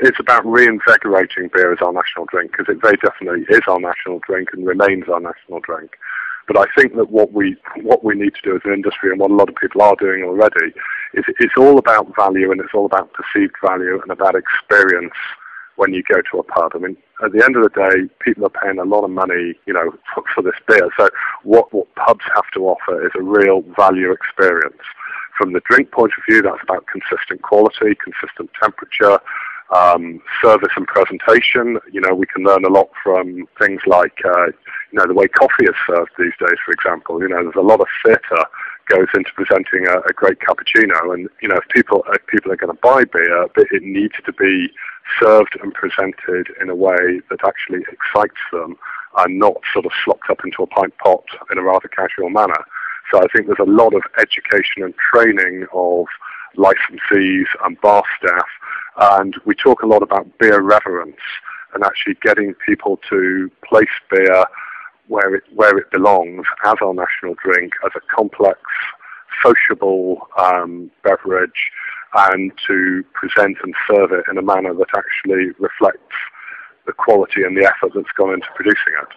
it's about reinvigorating beer as our national drink, because it very definitely is our national drink and remains our national drink. But I think that what we need to do as an industry, and what a lot of people are doing already, is it's all about value, and it's all about perceived value and about experience when you go to a pub. I mean, at the end of the day, people are paying a lot of money, for this beer. So what pubs have to offer is a real value experience. From the drink point of view, that's about consistent quality, consistent temperature, service and presentation. We can learn a lot from things like, the way coffee is served these days, for example. There's a lot of theatre goes into presenting a great cappuccino, and if people are going to buy beer, it needs to be served and presented in a way that actually excites them and not sort of slopped up into a pint pot in a rather casual manner. So I think there's a lot of education and training of licensees and bar staff, and we talk a lot about beer reverence and actually getting people to place beer where it belongs as our national drink, as a complex, sociable beverage, and to present and serve it in a manner that actually reflects the quality and the effort that's gone into producing it.